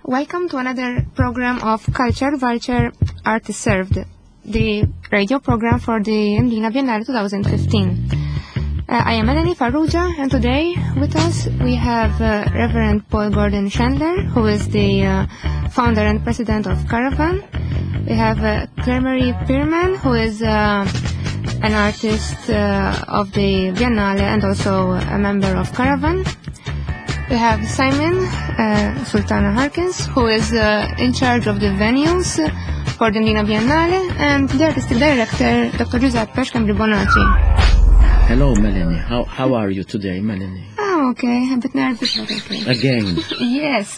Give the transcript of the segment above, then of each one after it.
Welcome to another program of Culture Vulture Art is Served, the radio program for the Mdina Biennale 2015. I am Melanie Farrugia, and today with us we have Reverend Paul Gordon Chandler, who is the founder and president of Caravan. We have Claire Marie Pierman, who is an artist of the Biennale and also a member of Caravan. We have Simon Sultana Harkins, who is in charge of the venues for the Mdina Biennale, and the artistic director, Dr. Giuseppe Scambri-Bonacci. Hello, Melanie. How are you today, Melanie? Oh, okay. A bit nervous, but okay. Again? Yes.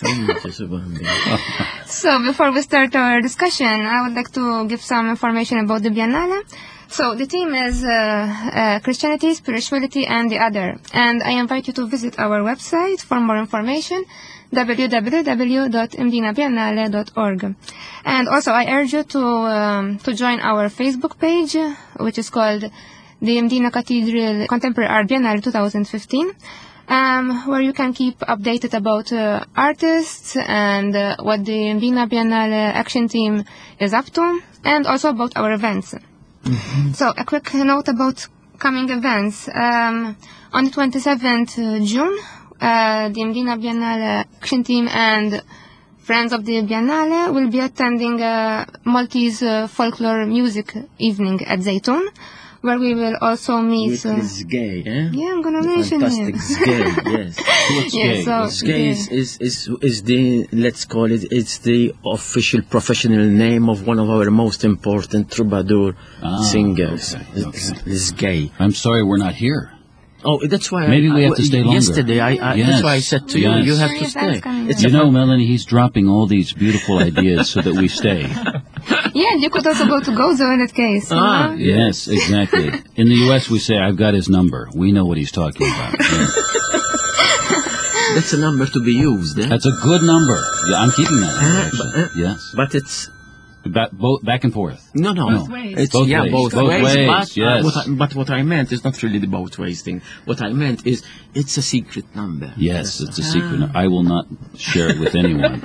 So, before we start our discussion, I would like to give some information about the Biennale. So, the theme is Christianity, Spirituality, and the Other. And I invite you to visit our website for more information, www.mdinabiennale.org. And also, I urge you to join our Facebook page, which is called the Mdina Cathedral Contemporary Art Biennale 2015, where you can keep updated about artists and what the Mdina Biennale action team is up to, and also about our events. Mm-hmm. So, a quick note about coming events. On the 27th June, the Mdina Biennale action team and friends of the Biennale will be attending a Maltese folklore music evening at Zaytun, where we will also meet... With Gay, eh? Yeah, I'm going to mention him. Zgay, yes. What's Gay? So, Zgay is the, let's call it, it's the official professional name of one of our most important troubadour singers. Okay. Zgay. I'm sorry we're not here. Oh, that's why maybe we have to stay longer. Yesterday, that's why I said to you, you have to stay. You know, Melanie, he's dropping all these beautiful ideas so that we stay. Yeah, you could also go to Gozo in that case. Yes, exactly. In the U.S., we say, I've got his number. We know what he's talking about. Yeah. That's a number to be used, eh? That's a good number. Yeah, I'm keeping that number, actually. Yes. But it's... Back and forth. No. Both ways. It's, both ways. Both ways, yes. But what I meant is not really the both ways thing. What I meant is it's a secret number. Yes, it's a secret. I will not share it with anyone.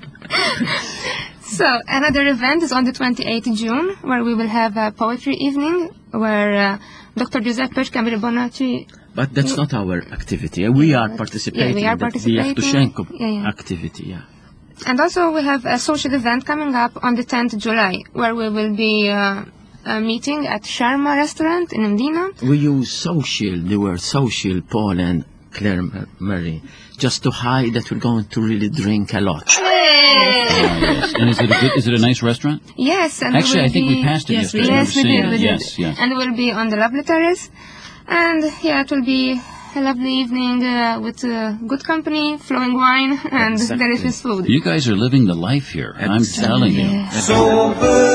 So, another event is on the 28th June, where we will have a poetry evening, where Dr. Giuseppe Scambri-Bonacci... But that's not our activity. We are participating. Yeah, we are participating. The Yevtushenko activity, yeah. And also we have a social event coming up on the 10th July, where we will be meeting at Sharma restaurant in Mdina. We use the word social, Paul and Claire Marie, just to hide that we're going to really drink a lot. Yes. And is it a nice restaurant? Yes. And actually, I think we passed it yesterday. Yes, we did. Yes. And we'll be on the lovely terrace. And yeah, it will be a lovely evening with good company, flowing wine, and delicious food. You guys are living the life here. I'm telling you. So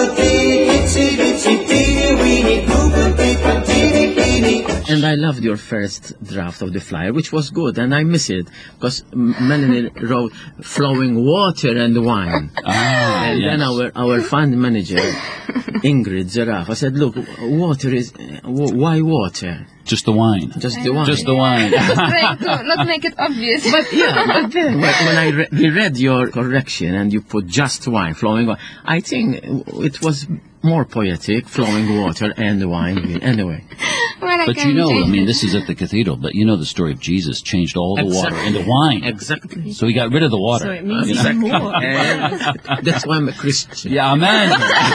and I loved your first draft of the flyer, which was good, and I miss it because Melanie wrote flowing water and wine. And then our fund manager, Ingrid Zerafa, said, look, water is, why water? Just the wine. Just the wine. Just the wine. Trying to not make it obvious. But then when I read your correction and you put just wine, flowing wine, I think it was more poetic, flowing water and wine. Anyway. But you know, I mean, this is at the cathedral, but you know the story of Jesus changed all the water into wine. Exactly. So he got rid of the water. So it means even more. That's why I'm a Christian. Yeah, amen.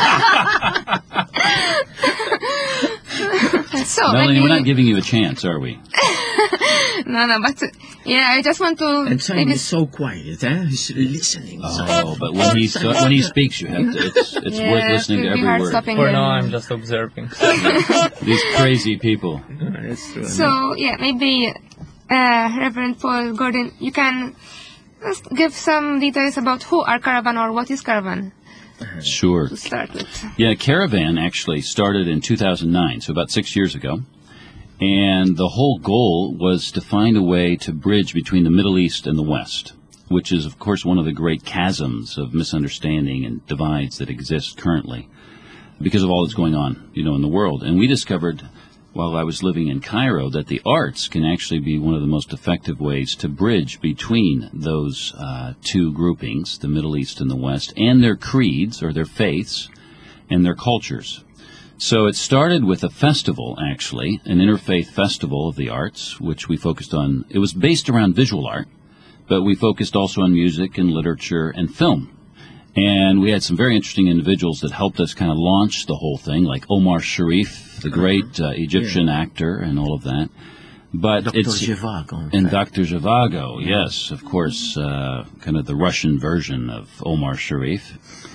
So, Melanie, we're not giving you a chance, are we? No, but yeah, I just want to... And Simon is so quiet, eh? He's listening. Oh, but when he speaks, you have to, it's worth listening to every word. For now, I'm just observing. These crazy people. That's true. So, yeah, maybe Reverend Paul Gordon, you can just give some details about who are Caravan or what is Caravan? Sure. To start with. Yeah, Caravan actually started in 2009, so about 6 years ago. And the whole goal was to find a way to bridge between the Middle East and the West, which is, of course, one of the great chasms of misunderstanding and divides that exist currently because of all that's going on, in the world. And we discovered while I was living in Cairo, that the arts can actually be one of the most effective ways to bridge between those two groupings, the Middle East and the West, and their creeds or their faiths and their cultures. So it started with a festival, actually, an interfaith festival of the arts, which we focused on. It was based around visual art, but we focused also on music and literature and film. And we had some very interesting individuals that helped us kind of launch the whole thing, like Omar Sharif, the great Egyptian actor and all of that. But Dr. Zhivago. And Dr. Zhivago, yes, of course, kind of the Russian version of Omar Sharif.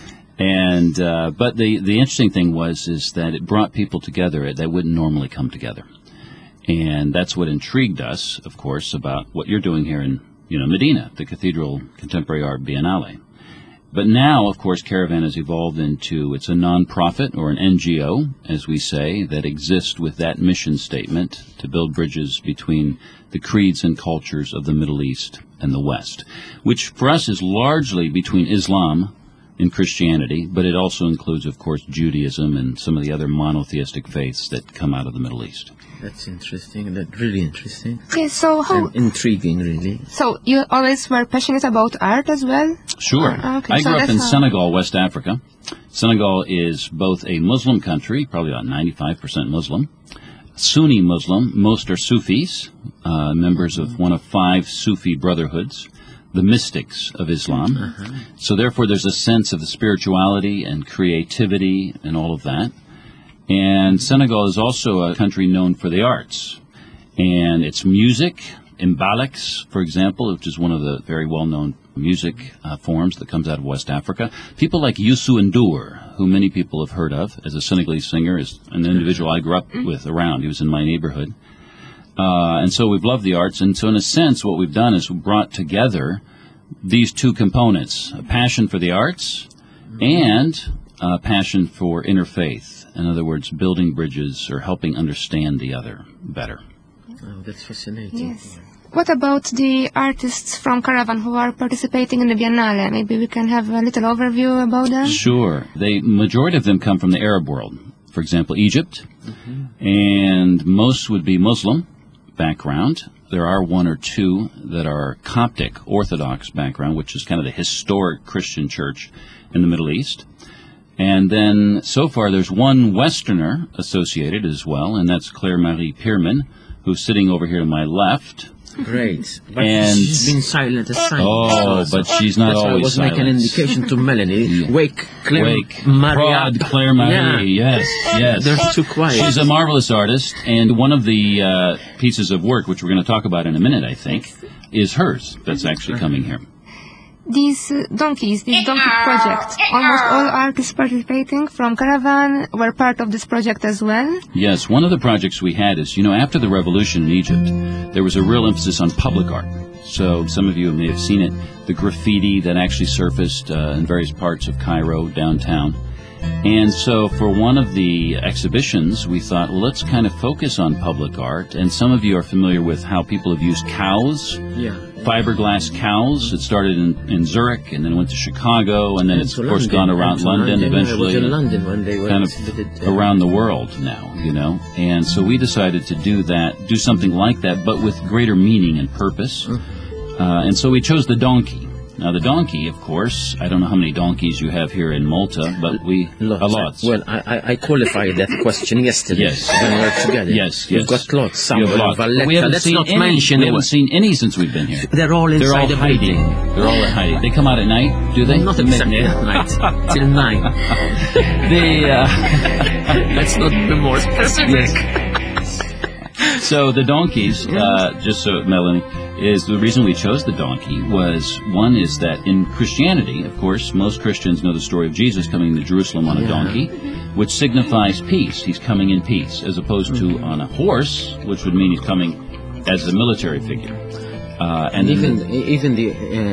And but the interesting thing is that it brought people together that wouldn't normally come together. And that's what intrigued us, of course, about what you're doing here in Medina, the Cathedral Contemporary Art Biennale. But now, of course, Caravan has evolved into, it's a non-profit or an NGO, as we say, that exists with that mission statement to build bridges between the creeds and cultures of the Middle East and the West, which for us is largely between Islam and Christianity, but it also includes, of course, Judaism and some of the other monotheistic faiths that come out of the Middle East. That's interesting. That's really interesting. Okay, so how... And intriguing, really. So you always were passionate about art as well? Sure. Okay, I so grew up in that's Senegal, West Africa. Senegal is both a Muslim country, probably about 95% Muslim, Sunni Muslim. Most are Sufis, members of one of 5 Sufi brotherhoods, the mystics of Islam. So therefore there's a sense of the spirituality and creativity and all of that. And Senegal is also a country known for the arts. And its music, Mbalax, for example, which is one of the very well-known music forms that comes out of West Africa. People like Youssou N'Dour, who many people have heard of as a Senegalese singer, is an individual I grew up with around. He was in my neighborhood. And so we've loved the arts. And so in a sense, what we've done is we've brought together these two components, a passion for the arts and a passion for interfaith. In other words, building bridges or helping understand the other better. Oh, that's fascinating. Yes. What about the artists from Caravan who are participating in the Biennale? Maybe we can have a little overview about them? Sure. The majority of them come from the Arab world. For example, Egypt. And most would be Muslim background. There are 1 or 2 that are Coptic Orthodox background, which is kind of the historic Christian church in the Middle East. And then, so far, there's 1 Westerner associated as well, and that's Claire Marie Pierman, who's sitting over here to my left. Great. But And- she's been silent as silent. Oh, but she's not That's why I always was making an silent. indication to Melanie. Wake, Claire, Wake, Maria. Prod, Claire Marie, yes. They're too quiet. She's a marvelous artist, and one of the pieces of work, which we're going to talk about in a minute, I think, is hers that's actually coming here. These donkeys, this donkey project, almost all artists participating from Caravan were part of this project as well. Yes, one of the projects we had is, after the revolution in Egypt, there was a real emphasis on public art. So some of you may have seen it, the graffiti that actually surfaced in various parts of Cairo, downtown. And so for one of the exhibitions, we thought, well, let's kind of focus on public art. And some of you are familiar with how people have used cows, fiberglass cows. It started in Zurich and then went to Chicago, and then it's, of course, gone around London eventually. I was in London when they kind of around the world now, And so we decided to do something like that, but with greater meaning and purpose. And so we chose the donkey. Now, the donkey, of course, I don't know how many donkeys you have here in Malta, but lots. Well, I qualified that question yesterday. Yes. When we were together. Yes. You've got lots. Some You have in lots. Valletta. We haven't Let's seen not any. mention We it. haven't seen any since we've been here. They're all They're all inside the hiding. building. They're all hiding. They come out at night, do they? Not exactly at night. Till 9. Let's not be more specific. So the donkeys, just so Melanie, is the reason we chose the donkey was, one is that in Christianity, of course, most Christians know the story of Jesus coming to Jerusalem on a donkey, which signifies peace. He's coming in peace, as opposed to on a horse, which would mean he's coming as a military figure. And even the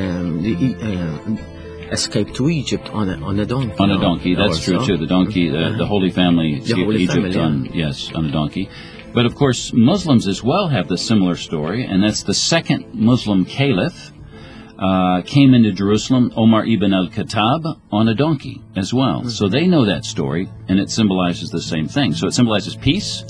escape to Egypt on a donkey. On a donkey, that's true too. The donkey, the Holy Family escaped Egypt on a donkey. But of course, Muslims as well have the similar story, and that's the second Muslim caliph came into Jerusalem, Omar ibn al-Khattab, on a donkey as well. So they know that story, and it symbolizes the same thing. So it symbolizes peace,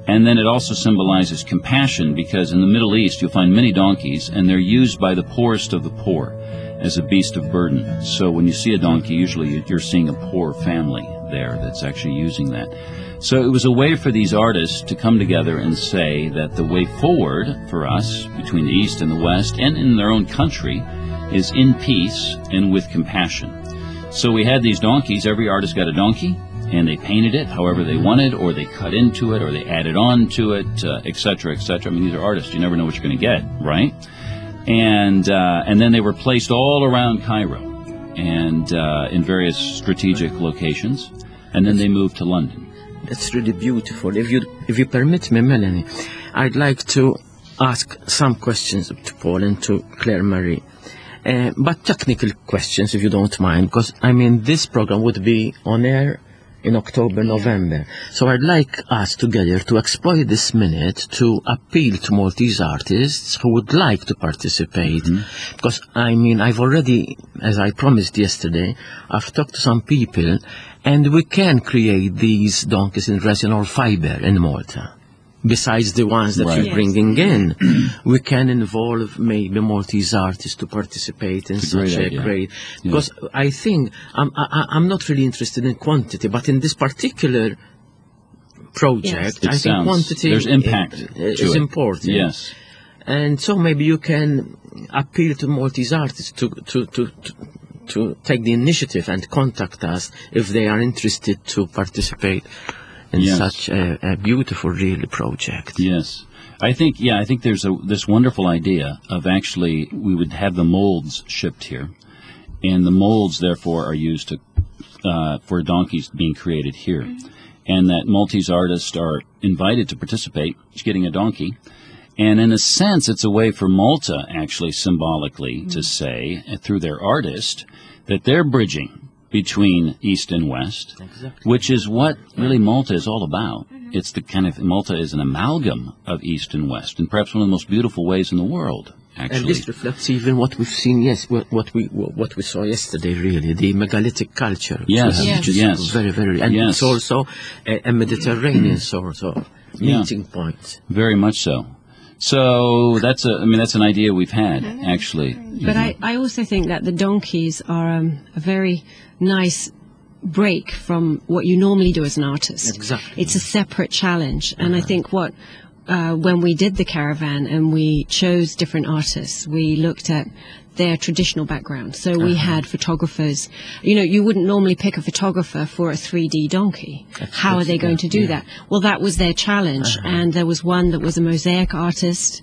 And then it also symbolizes compassion, because in the Middle East you'll find many donkeys, and they're used by the poorest of the poor as a beast of burden. So when you see a donkey, usually you're seeing a poor family there that's actually using that. So it was a way for these artists to come together and say that the way forward for us, between the East and the West, and in their own country, is in peace and with compassion. So we had these donkeys. Every artist got a donkey, and they painted it however they wanted, or they cut into it, or they added on to it, etc., etc. I mean, these are artists. You never know what you're going to get, right? And then they were placed all around Cairo and in various strategic locations, and then they moved to London. That's really beautiful. If you permit me, Melanie, I'd like to ask some questions to Paul and to Claire Marie. But technical questions, if you don't mind, because, I mean, this program would be on air in October, November. So I'd like us together to exploit this minute to appeal to Maltese artists who would like to participate. Because, I mean, I've already, as I promised yesterday, I've talked to some people, and we can create these donkeys in resin or fiber in Malta. Besides the ones that Right. you're bringing in, we can involve maybe Maltese artists to participate in It's a great such a idea. great. Because I think I'm not really interested in quantity, but in this particular project, It I think sounds- quantity there's impact is to it. important. Yes. And so maybe you can appeal to Maltese artists to take the initiative and contact us if they are interested to participate in Yes. such a beautiful, really project. Yes. I think there's this wonderful idea of actually we would have the molds shipped here, and the molds therefore are used to for donkeys being created here, and that Maltese artists are invited to participate, getting a donkey. And in a sense, it's a way for Malta, actually symbolically, to say, through their artist, that they're bridging between East and West, Exactly. which is what really Malta is all about. It's the kind of, Malta is an amalgam of East and West, and perhaps one of the most beautiful ways in the world, And actually. this reflects even what we've seen, what we saw yesterday, really, the megalithic culture. which Yes, we have, which is yes. very, very, and Yes. it's also a Mediterranean sort of Yeah. meeting point. Very much so. So that's an idea we've had, actually. But I also think that the donkeys are a very nice break from what you normally do as an artist. Exactly. It's a separate challenge. And I think when we did the caravan and we chose different artists, we looked at their traditional background. So we had photographers. You know, you wouldn't normally pick a photographer for a 3D donkey. How are they going to do that? Well, that was their challenge. And there was one that was a mosaic artist.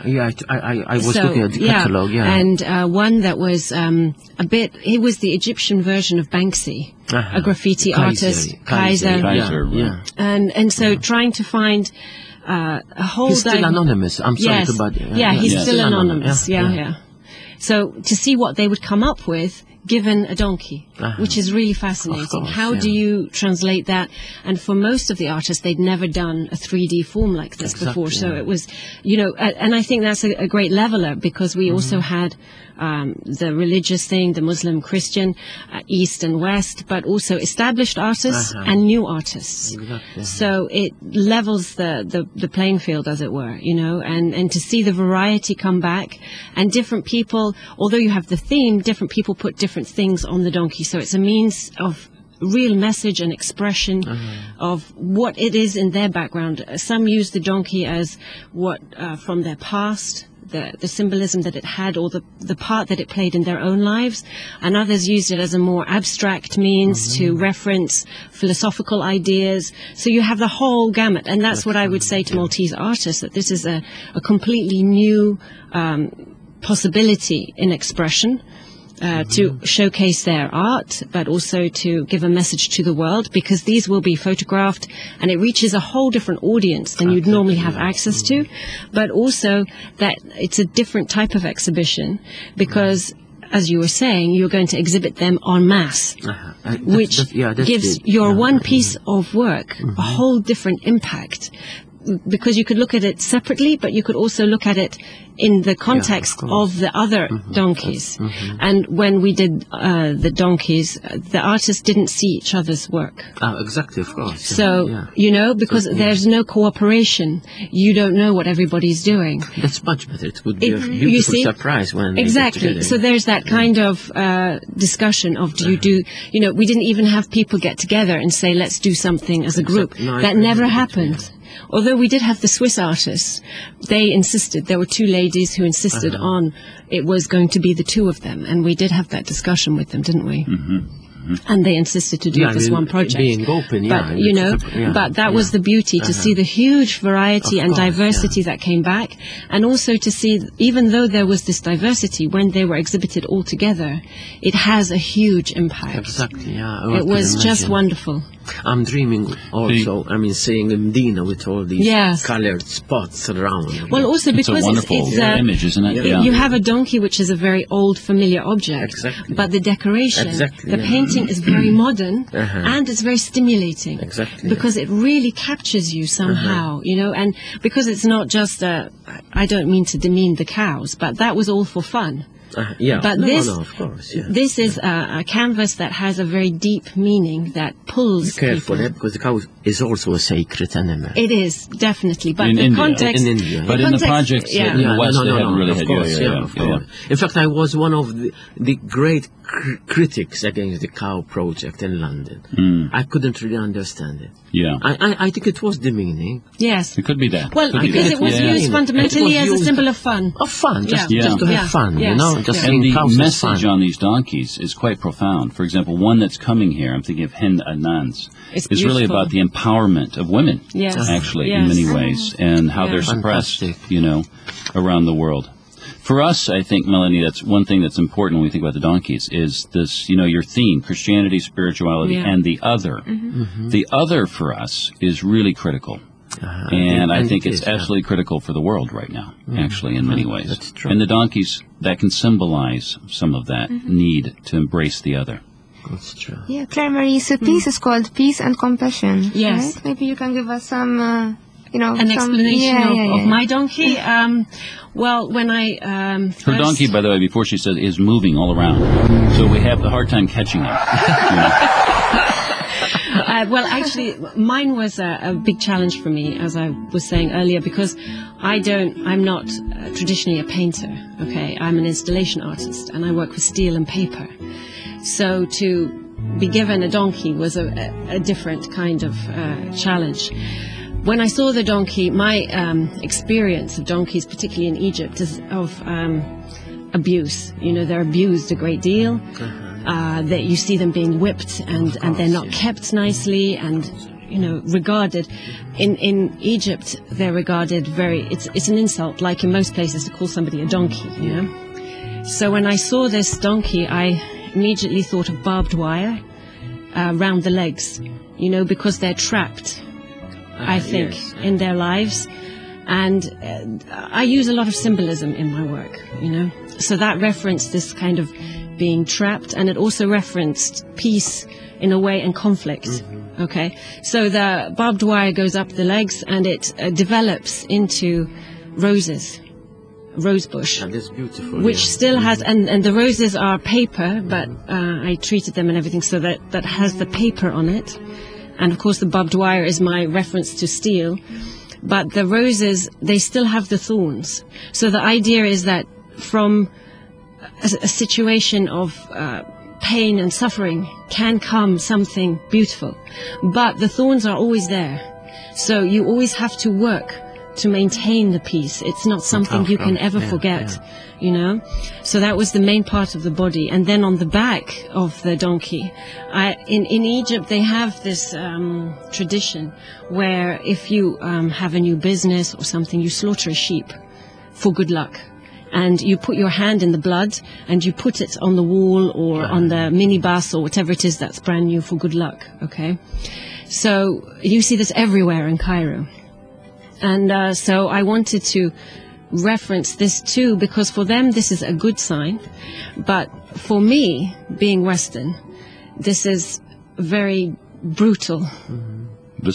I was looking at the catalogue, And one that was he was the Egyptian version of Banksy, a graffiti artist, Kaiser. Kaiser, yeah. And so trying to find a whole... He's still anonymous. I'm sorry Yes. to bother. He's Yes. still anonymous. Yeah. Yeah. So to see what they would come up with given a donkey, which is really fascinating. Of course, How do you translate that? And for most of the artists, they'd never done a 3D form like this before. So it was, and I think that's a great leveler, because we also had the religious thing, the Muslim, Christian, East and West, but also established artists and new artists. Exactly. So it levels the playing field, as it were, and to see the variety come back, and different people, although you have the theme, different people put different things on the donkey. So it's a means of real message and expression of what it is in their background. Some use the donkey as what from their past, the symbolism that it had, or the part that it played in their own lives, and others used it as a more abstract means to reference philosophical ideas. So you have the whole gamut, and that's what I would say to Maltese artists, that this is a completely new possibility in expression. To showcase their art, but also to give a message to the world, because these will be photographed and it reaches a whole different audience than you'd normally have access to, but also that it's a different type of exhibition, because as you were saying, you're going to exhibit them en masse, which gives your one piece of work a whole different impact. because you could look at it separately, but you could also look at it in the context of the other donkeys. And when we did the donkeys, the artists didn't see each other's work. Exactly, of course. So, you know, because there's no cooperation, you don't know what everybody's doing. That's much better. It would be a beautiful surprise when exactly. They get together. So there's that kind of discussion of you know, we didn't even have people get together and say, let's do something as a group. No, that never happened. Although we did have the Swiss artists, they insisted, there were two ladies who insisted on it was going to be the two of them, and we did have that discussion with them, didn't we? And they insisted to do this one project. Being open, but, you know, but that was the beauty, to see the huge variety and diversity that came back, and also to see, even though there was this diversity, when they were exhibited all together, it has a huge impact. Exactly, It was just wonderful. I'm dreaming also, I mean, seeing Medina with all these colored spots around. Well, also because it's a wonderful image, isn't it? You have a donkey, which is a very old, familiar object. Exactly. But the decoration, the painting is very modern, and it's very stimulating. Exactly. Because it really captures you somehow, you know, and because it's not just I don't mean to demean the cows, but that was all for fun. But of course, this is a canvas that has a very deep meaning that pulls Be careful, people. because the cow is also a sacred animal. It is, definitely. But in the India. context... In India. But in the projects in the West, they haven't really had... Of course. In fact, I was one of the great critics against the cow project in London. I couldn't really understand it. Yeah. I think it was demeaning. Yes. It could be that. Well, because it was used fundamentally as a symbol of fun. Of fun, just to have fun, Yes. you know? Just And the cows message on these donkeys is quite profound. For example, one that's coming here, I'm thinking of Hind Adnan's, is really about the empowerment of women, actually, in many ways, and how they're suppressed, you know, around the world. For us, I think, Melanie, that's one thing that's important when we think about the donkeys is this, you know, your theme, Christianity, spirituality, and the other. The other for us is really critical. And I think it's absolutely critical for the world right now, actually, in many ways. That's true. And the donkeys, that can symbolize some of that need to embrace the other. That's true. Yeah, Claire Marie, so piece is called Peace and Compassion. Yes. Right? Maybe you can give us some, you know, An explanation of my donkey. Well, when I Her donkey, by the way, before she said, is moving all around. So we have a hard time catching her. You know? Well, actually, mine was a big challenge for me, as I was saying earlier, because I'm not traditionally a painter, okay? I'm an installation artist, and I work with steel and paper. So to be given a donkey was a different kind of challenge. When I saw the donkey, my experience of donkeys, particularly in Egypt, is of abuse. You know, they're abused a great deal. That you see them being whipped, and they're not kept nicely, and you know, regarded. In Egypt, they're regarded it's an insult, like in most places, to call somebody a donkey. You know. So when I saw this donkey, I immediately thought of barbed wire around the legs. You know, because they're trapped. I think, in their lives. And I use a lot of symbolism in my work, you know. So that referenced this kind of being trapped, and it also referenced peace in a way and conflict. Okay. So the barbed wire goes up the legs, and it develops into roses. Rose bush, And it's beautiful. which still has, and the roses are paper, but I treated them and everything so that has the paper on it. And of course the barbed wire is my reference to steel. But the roses, they still have the thorns. So the idea is that from a situation of pain and suffering can come something beautiful. But the thorns are always there. So you always have to work to maintain the peace. It's not something you can ever forget, you know. So that was the main part of the body. And then on the back of the donkey, in Egypt they have this tradition where if you have a new business or something, you slaughter a sheep for good luck. And you put your hand in the blood and you put it on the wall or on the minibus or whatever it is that's brand new for good luck, okay? So you see this everywhere in Cairo. And so I wanted to reference this too, because for them this is a good sign. But for me, being Western, this is very brutal. Visceral.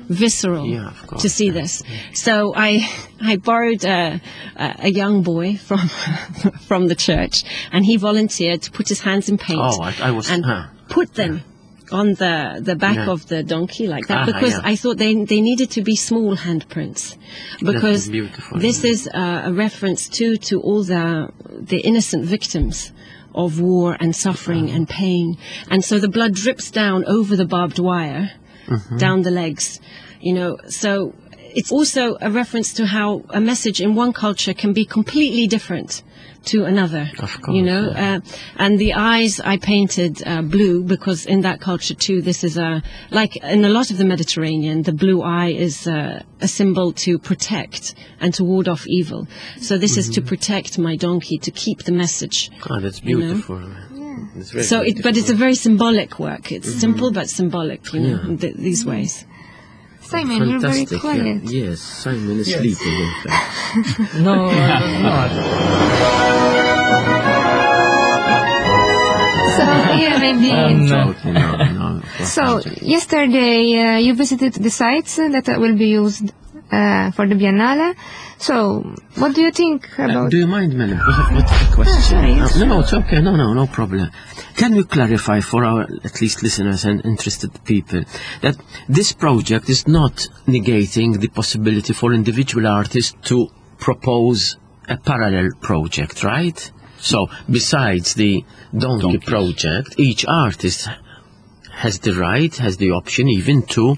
visceral of course, to see this. So I borrowed a young boy from the church, and he volunteered to put his hands in paint I was and put them on the back of the donkey like that, because I thought they needed to be small handprints, because this is a reference to all the innocent victims of war and suffering and pain, and so the blood drips down over the barbed wire, down the legs, so it's also a reference to how a message in one culture can be completely different to another, of course, and the eyes I painted blue, because in that culture too, this is like in a lot of the Mediterranean, the blue eye is a symbol to protect and to ward off evil. So this is to protect my donkey, to keep the message. Oh, that's beautiful. It's very so beautiful. but it's a very symbolic work. It's simple but symbolic, in these ways. Simon, you're very Fantastic, quiet. Yes, Simon is sleeping, in fact. No, I'm not. So, maybe. Joking, no. So, yesterday you visited the sites that will be used for the Biennale. So, what do you think about... Do you mind, Melanie? Because I've got a question. Sorry, yes. No, it's okay. No problem. Can you clarify for our, at least listeners and interested people, that this project is not negating the possibility for individual artists to propose a parallel project, right? So, besides the Donkey project, each artist has the right, has the option even to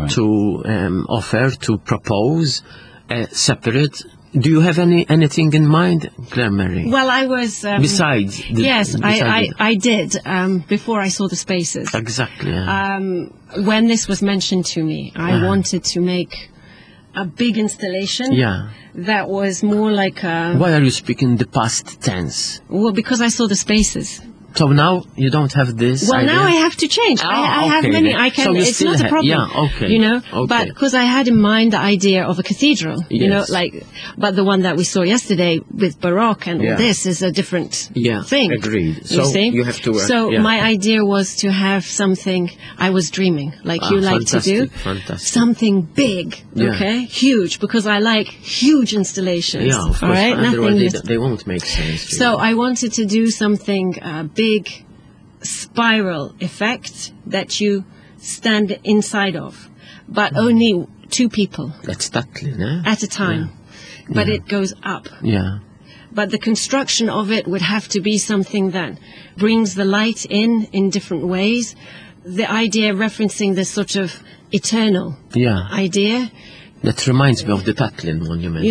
offer, to propose a separate. Do you have anything in mind, Claire Mary? Well, I was... besides... I did, before I saw the spaces. Exactly. When this was mentioned to me, I wanted to make a big installation that was more like a... Why are you speaking the past tense? Well, because I saw the spaces. So now you don't have this Well, idea? now I have to change. I have okay many. then. I can. So you It's still not a have- problem. yeah, okay. Okay. But because I had in mind the idea of a cathedral, Yes. but the one that we saw yesterday with Baroque and all this is a different thing. Agreed. So you see? you have to work. So my idea was to have something I was dreaming, like you like to do, Fantastic. something big, okay, huge, because I like huge installations. Yeah, of course. All right, Otherwise they won't make sense. So I wanted to do something big, spiral effect that you stand inside of, but only two people That's Tatlin, eh? at a time. But it goes up. Yeah. But the construction of it would have to be something that brings the light in different ways. The idea referencing this sort of eternal idea. That reminds me of the Tatlin monument.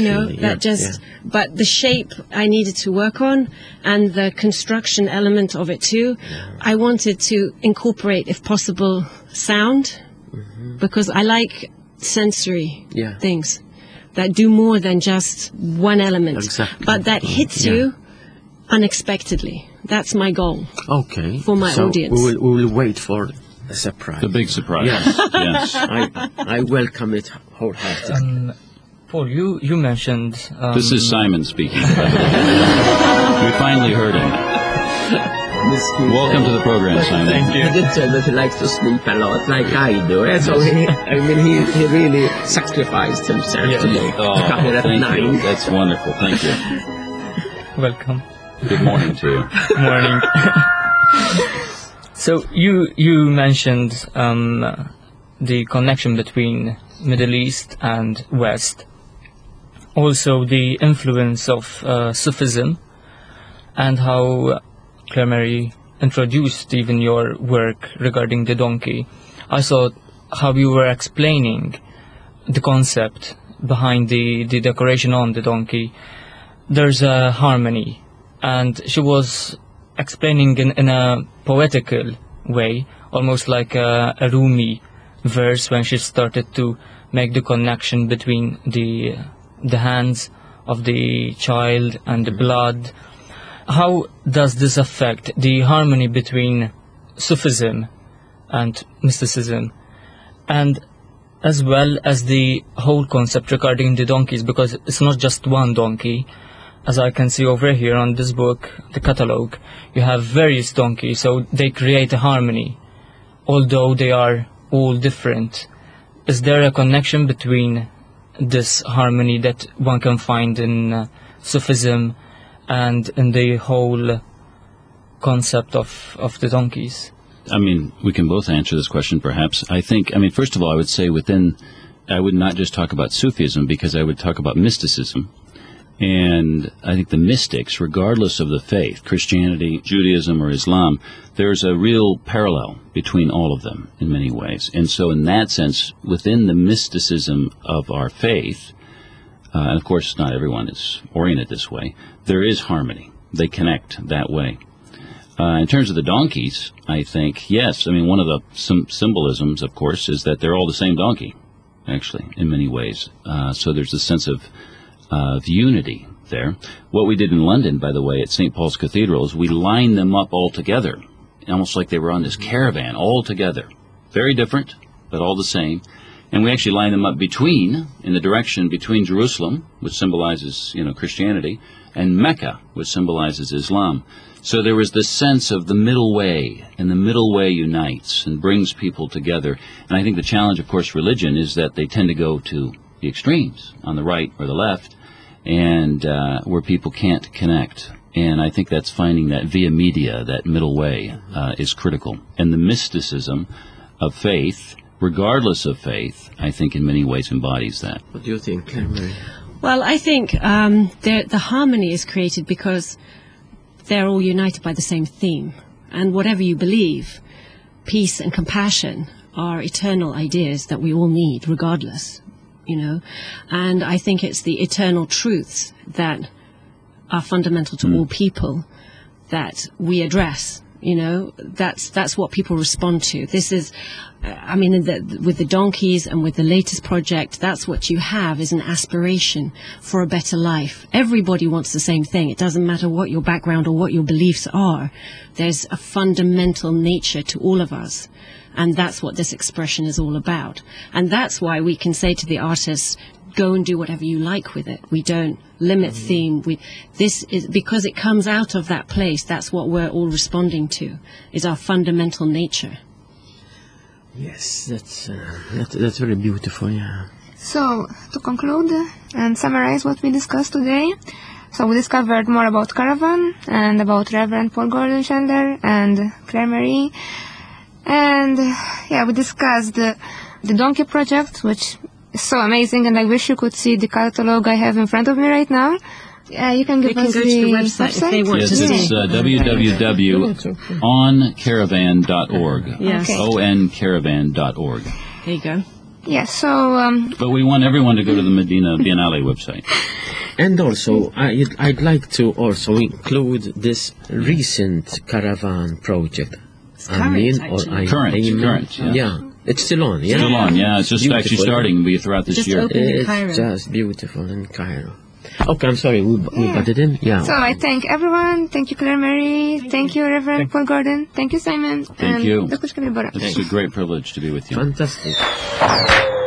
But the shape I needed to work on, and the construction element of it too. I wanted to incorporate, if possible, sound, because I like sensory things that do more than just one element, but that hits you unexpectedly. That's my goal. Okay. For my audience. We will wait for a surprise. The big surprise. Yes. I welcome it wholeheartedly. Paul, you mentioned... This is Simon speaking. We finally heard him. Welcome to the program, Simon. Thank you. He did say that he likes to sleep a lot, like I do. So he really sacrificed himself today. Oh, Come here at thank 9. you. That's wonderful. Thank you. Welcome. Good morning to you. Morning. So you mentioned the connection between Middle East and West. Also the influence of Sufism, and how Claire Mary introduced even your work regarding the donkey. I thought how you were explaining the concept behind the decoration on the donkey. There's a harmony, and she was explaining in a poetical way, almost like a Rumi verse, when she started to make the connection between the hands of the child and the blood. How does this affect the harmony between Sufism and mysticism, and as well as the whole concept regarding the donkeys, because it's not just one donkey. As I can see over here on this book, the catalogue, you have various donkeys, so they create a harmony, although they are all different is there a connection between this harmony that one can find in Sufism and in the whole concept of the donkeys? I mean, we can both answer this question, perhaps. I think, first of all, I would say I would not just talk about Sufism, because I would talk about mysticism. And I think the mystics, regardless of the faith, Christianity, Judaism, or Islam, there's a real parallel between all of them in many ways. And so in that sense, within the mysticism of our faith, and of course not everyone is oriented this way, there is harmony. They connect that way. In terms of the donkeys, I think, yes, one of the symbolisms, of course, is that they're all the same donkey, actually, in many ways. So there's a sense of unity there. What we did in London, by the way, at St. Paul's Cathedral, is we lined them up all together, almost like they were on this caravan, all together. Very different, but all the same. And we actually lined them up in the direction between Jerusalem, which symbolizes, Christianity, and Mecca, which symbolizes Islam. So there was this sense of the middle way, and the middle way unites and brings people together. And I think the challenge, of course, religion is that they tend to go to the extremes, on the right or the left, and where people can't connect. And I think that's finding that via media, that middle way, is critical. And the mysticism of faith, regardless of faith, I think in many ways embodies that. What do you think, Claire-Marie? Well, I think the harmony is created because they're all united by the same theme. And whatever you believe, peace and compassion are eternal ideas that we all need, regardless, And I think it's the eternal truths that are fundamental to all people that we address. That's what people respond to. This is, with the donkeys and with the latest project, that's what you have, is an aspiration for a better life. Everybody wants the same thing. It doesn't matter what your background or what your beliefs are. There's a fundamental nature to all of us. And that's what this expression is all about. And that's why we can say to the artists, go and do whatever you like with it. We don't limit theme. This is because it comes out of that place. That's what we're all responding to, is our fundamental nature. Yes, that's very beautiful, yeah. So, to conclude and summarize what we discussed today, so we discovered more about Caravan and about Reverend Paul Gordon Chandler and Claire-Marie. And we discussed the Donkey Project, which is so amazing, and I wish you could see the catalog I have in front of me right now. You can give us go to the website if they want to see. It's www.oncaravan.org. Yes. Okay. oncaravan.org. There you go. Yes, so... But we want everyone to go to the Medina Biennale website. And also, I'd like to also include this recent Caravan project. Current. Current, yeah. Yeah, it's still on, yeah? Still on, yeah. It's just Beautiful. actually starting throughout this Just year. opened in It's Cairo. just beautiful in Cairo. Okay, I'm sorry, we got it in? Yeah. So I thank everyone. Thank you, Claire-Marie. Thank you, Reverend Paul Gordon. Thank you, Simon. Thank you. Dr. Shkabibora. It's a great privilege to be with you. Fantastic.